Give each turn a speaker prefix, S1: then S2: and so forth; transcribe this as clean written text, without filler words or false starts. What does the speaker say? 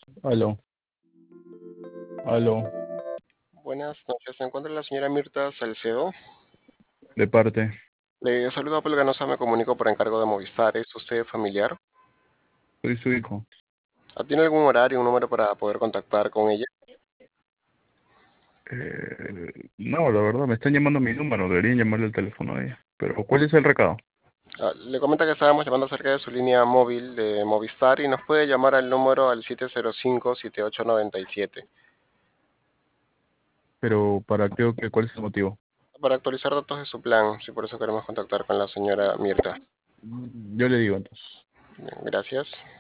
S1: Aló, aló,
S2: Buenas noches, se encuentra la señora Mirta Salcedo.
S1: de parte,
S2: Le saludo a Pablo Ganosa, me comunico por encargo de Movistar. ¿Es usted familiar?
S1: soy su hijo.
S2: ¿Tiene algún horario, un número para poder contactar con ella?
S1: No, la verdad, me están llamando a mi número, deberían llamarle al teléfono a ella. Pero, ¿cuál es el recado?
S2: Le comenta que estábamos llamando acerca de su línea móvil de Movistar y nos puede llamar al número al 705-7897
S1: Pero, ¿para qué o qué? ¿Cuál es el motivo?
S2: para actualizar datos de su plan, si por eso queremos contactar con la señora Mirta.
S1: Yo le digo entonces.
S2: Bien, gracias.